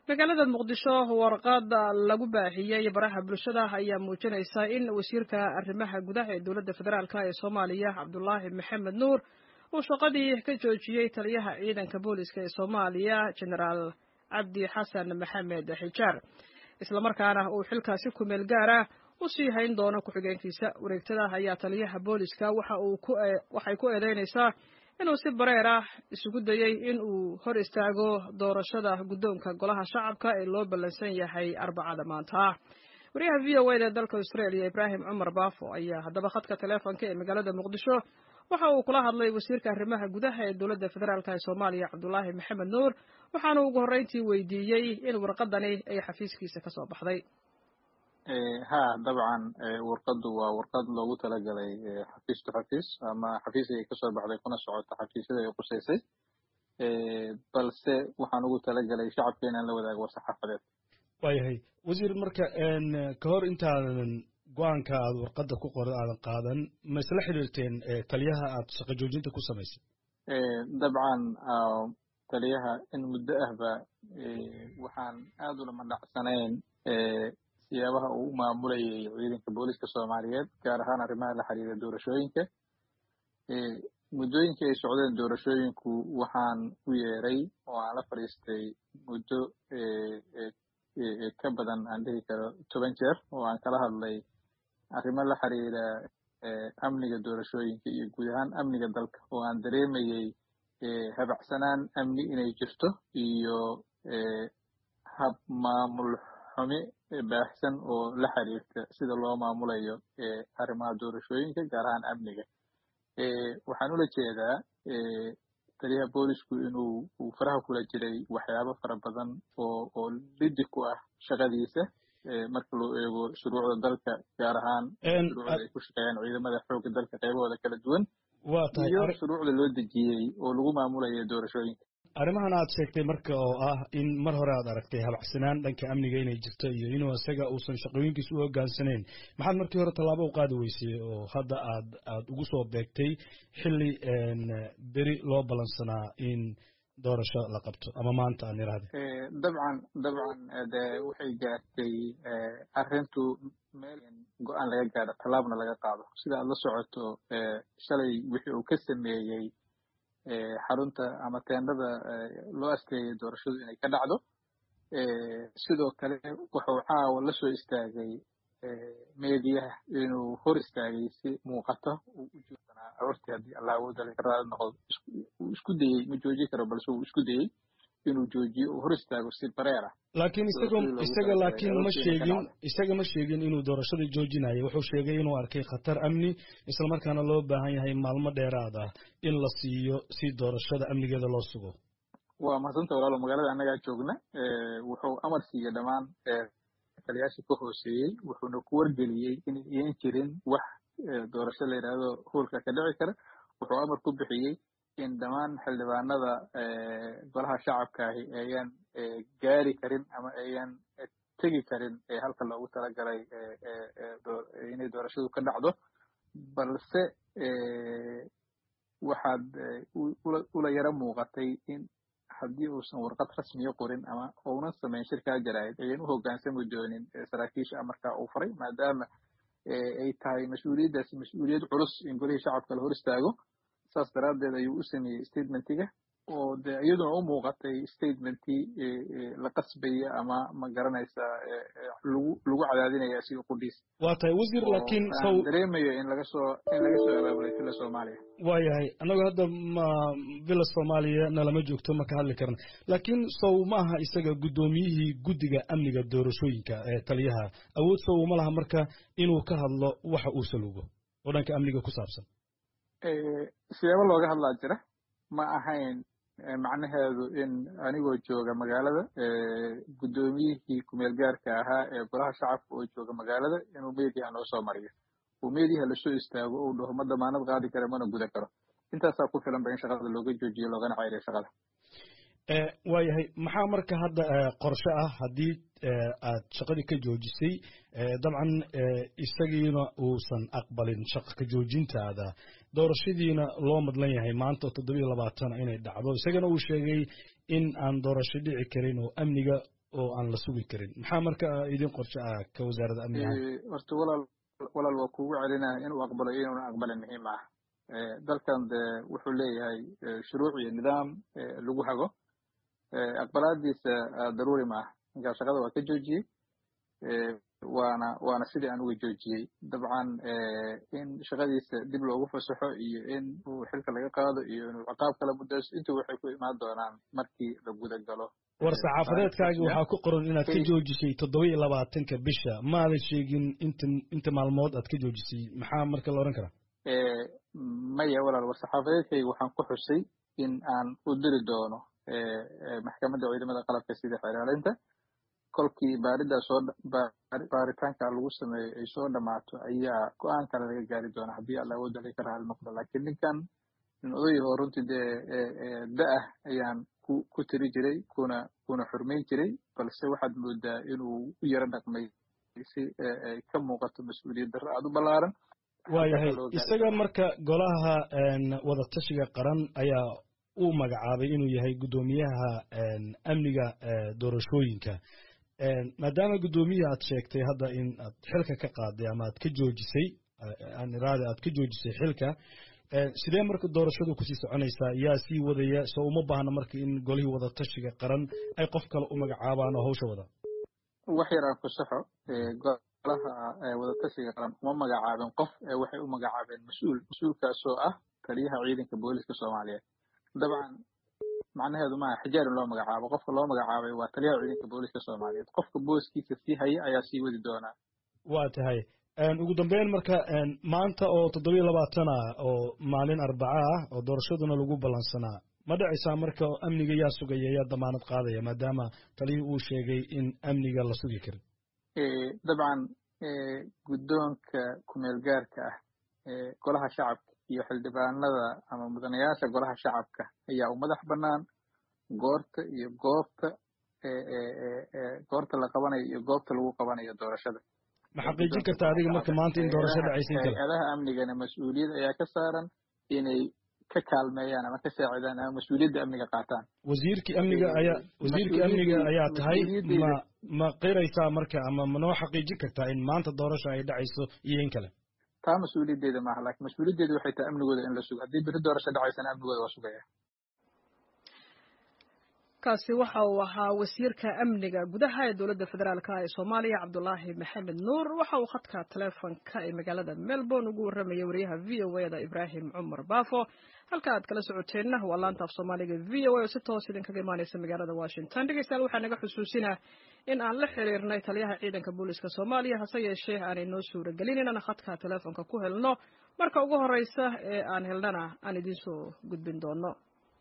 magaalada muqdisho warqada lagu baahiyey baraha bulshada ayaa muujinaysa in wasiirka arrimaha gudaha ee dowladda federaalk ee soomaaliya cabdulaahi maxamed nuur uu shaqadii ka joojiyey taliyaha ciidanka booliska ee soomaaliya genaraal cabdi xasan maxamed xijaar islamarkaana uu xilkaasi ku meel gaara u sii hayn doono ku-xigeenkiisa. wareegtada ayaa taliyaha booliska waxay ku eedeynaysaa inuu si bareer ah isugu dayey in uu hor istaago doorashada guddoonka golaha shacabka ee loo ballansan yahay arbacada maanta. wariyaha v o eda dalka australia ibraahim cumar baafo ayaa haddaba khadka taleefonka ee magaalada muqdisho waxa uu kula hadlay wasiirka arrimaha gudaha ee dowladda federaalk ee soomaaliya cabdulaahi maxamed nuur waxaana ugu horreyntii weydiiyey in warqadani ay xafiiskiisa ka soo baxday. dabcan warqadu waa warqad loogu talagalay xafiis to xafiis ama xafiis ay kasoo baxday kuna socota xafiisyada ay qusaysay balse waxaan ugu talagalay shacabka inaan la wadaago war-saxaafadeed. waayahay wasiir, marka ka hor intaadan go-aanka aad warqadda ku qoran aadan qaadan ma isla xiriirteen taliyaha aad shaqo joojinta ku samaysay? dabcan taliyaha in muddo ahba waxaan aad ulama dhacsanayn siyaabaha uu u maamulayay ciidanka booliska soomaaliyeed gaar ahaan arrimaha la xiriira doorashooyinka. muddooyinkii ay socdeen doorashooyinku waxaan u yeeray oo aan la fadhiistay muddo ka badan aan dhihi karo 10 jeer oo aan kala hadlay arrimo la xiriira amniga doorashooyinka iyo guud ahaan amniga dalka oo aan dareemayey habacsanaan amni inay jirto iyo hab maamul xumi baahsan oo la xiriirta sida loo maamulayo arrimaha doorashooyinka gaar ahaan amniga. waxaan ula jeedaa taliyaha boolisku inuu faraha kula jiray waxyaabo fara badan oo liddi ku ah shaqadiisa marka loo eego shuruucda dalka gaar ahaan shuruucda ay ku shaqeeyaan ciidamada xoogga dalka qaybahooda kala duwan iyo shuruucda loo dejiyey oo lagu maamulayo doorashooyinka. arrimahan aad sheegtay marka oo ah in mar hore aad aragtay habacsanaan dhanka amniga inay jirto iyo inuu isaga uusan shaqooyinkiisa u hogaansanayn, maxaad markii hore tallaabo u qaadi weysay oo hadda aad ugu soo beegtay xilli beri loo ballansanaa in doorasho la qabto ama maanta aan iraahdo? dabcan de waxay gaartay arrintu meel go-aan laga gaadho tallaabna laga qaado. sida aad la socoto shalay wixii uu ka sameeyey xarunta ama teendada loo asteeyay doorashadu inay ka dhacdo. sidoo kale wuxuu caawa la soo istaagay meediyaha inuu hor istaagay si muuqata uu u joogsanaa aroortii haddii allah awoodda laga raali noqdo uu isku dayey ma jooji karo balse uu isku dayey inuu joojiyo uu hor istaago si bareer ah. laakiin isaga ma sheegin inuu doorashada joojinayo. wuxuu sheegay inuu arkay khatar amni islamarkaana loo baahan yahay maalmo dheeraad ah in la siiyo si doorashada amnigeeda loo sugo. waa mahadsantahay walaalo, magaalada annagaa joogna. wuxuu amar siiyey dhammaan taliyaashii ka hooseeyey wuxuuna ku wargeliyey in iyan jirin wax doorasho la yidhaahdo hoolka ka dhici kara. wuxuu amar ku bixiyey in dhammaan xildhibaanada golaha shacabkaahi ayaan gaari karin ama ayaan tegi karin halka loogu talagalay inay doorashadu ka dhacdo, balse waxaad ula yaro muuqatay in haddii uusan warqad rasmiya qorin ama uunan samayn shirkaa jaraa'id ayan u hoggaansami doonin saraakiisha amarkaa uu faray, maadaama ay tahay mas-uuliyaddaasi mas-uuliyad culus in golihii shacabka la hor istaago. saas daraaddeed ayuu u sameeyey statementiga oo de iyaduna u muuqatay statementii la qasbaya ama ma garanaysa lagu cadaadinaya si qudhiis. waa tahay wasiir, laakiin dareemayo in laga soo abaabulay villa Soomaaliya. waayahay annagu hadda villa Soomaaliya nalama joogto ma ka hadli karna, laakiin sow ma aha isaga guddoomiyihii guddiga amniga doorashooyinka ee taliyaha awood sow ma laha marka inuu ka hadlo waxa uu salugo oo dhanka amniga ku saabsan? siyaabo looga hadlaa jira, ma ahayn macnaheedu in anigoo jooga magaalada guddoomiyihii kumeel gaarka ahaa ee golaha shacabka oo jooga magaalada inuu meediyaha noo soo mariyo uu meediyaha lasoo istaago uu dhaho ma damaanad qaadi kara mana guda karo. intaasaa ku filan ba in shaqada looga joojiyo loogana ceyriyo shaqada. waayahay, maxaa marka hadda qorshe ah haddii aad shaqadii ka joojisay dabcan isagiina uusan aqbalin shaqa ka joojintaada, doorashadiina loo madlan yahay maanta 7 inay dhacdo, isagana uu sheegay in aan doorasho dhici karin oo amniga oo aan la sugi karin maxaa marka idin qorshe ah ka wasaaradda amniga horta walaal waa kugu celinaya inuu aqbalo iyo inuuna aqbalin muhiim ah dalkan de wuxuu leeyahay shuruuc iyo nidaam lagu hago aqbalaadiisa daruuri ma ah ninkaa shaqada waa ka joojiyey waana sidii aan uga joojiyey dabcan in shaqadiisa dib loogu fasaxo iyo in uu xilka laga qaado iyo inuu ciqaab kala mudayso intuu waxay ku imaan doonaan markii la guda galo war saxaafadeedkaagi waxaa ku qoran inaad ka joojisay 27 bisha maadan sheegin inta maalmood aad ka joojisay maxaa marka la oran karaa maya walaal war saxaafadeedkayga waxaan ku xusay in aan u diri doono maxkamadda ciidamada qalabka sida xeelaalinta kolkii baaritaanka lagu sameeyo ay soo dhammaato ayaa go-aan kale laga gaari doona haddii alla awoodda laga raali noqdo laakiin ninkan nin odayahoo runtii dee da-ah ayaan ku tiri jiray kuna xurmayn jiray balse waxaad moodaa inuu u yaro dhaqmay si ka muuqato mas-uuliyad darro aada u ballaaran waayahay isaga marka golaha wadatashiga qaran ayaa uu magacaabay inuu yahay guddoomiyaha amniga doorashooyinka maadaama guddoomiyaha aad sheegtay hadda in aad xilka ka qaaday ama aad ka joojisay aad ka joojisay xilka sidee marka doorashadu kusii soconaysaa yaa sii wadaya soo uma baahna marka in golihii wadatashiga qaran ay qof kale u magacaabaan oo hawsha wada wax yar aan ku saxo golaha wadatashiga qaran uma magacaabeen qof waxay u magacaabeen mas-uulkaasoo ah taliyaha ciidanka booliska soomaaliyeed dabcan macnaheedu maaha xijaar in loo magacaabo qofka loo magacaabay waa taliyaha ciidanka booliska soomaaliyeed qofka booskiisa sii haya ayaa sii wadi doonaa waa tahay ugu dambeyn marka maanta oo 27 oo maalin arbaca ah oo doorashaduna lagu ballansanaa ma dhacaysaa marka amniga yaa sugaya yaa damaanad qaadaya maadaama taliyii uu sheegay in amniga la sugi karin dabcan guddoonka kumeel gaarka ah golaha shacabka iyo xildhibaanada ama mudanayaasha golaha shacabka ayaa u madax bannaan goorta iyo goorta la qabanayo iyo goobta lagu qabanayo doorashada ma xaqiijin kartaa adiga marka maanta in doorasho dhacaysa hay-adaha amnigana mas-uuliyad ayaa ka saaran inay ka kaalmeeyaan ama ka saacidaan ama mas-uuliyadda amniga qaataan wasiirkii amniga ayaa tahay ma qiraysaa marka ama manoo xaqiijin kartaa in maanta doorasho ay dhacayso iyo in kale taa mas-uuliyaddeeda maaha laakiin mas-uuliyaddeeda waxay tahay amnigooda in la sugo haddii beri doorasho dhacaysana amnigooda waa sugaya kaasi waxa uu ahaa wasiirka amniga gudaha ee dowladda federaalka ee Soomaaliya Cabdullaahi Maxamed Nuur waxa uu khadka taleefanka ee magaalada Melbourne ugu warramayay wariyaha VOA-da Ibrahim Cumar Baafo halka aad kala socoteenna waa laanta af Soomaaliga VOA oo si toos idinkaga imaanaysa magaalada Washington dhegeystayaal waxaa naga xusuusinaa in aan la xiriirnay taliyaha ciidanka booliska Soomaaliya hase yeeshee aanay noo suuragelin inaan khadka taleefanka ku helno marka ugu horeysa ee aan helnana aan idin soo gudbin doono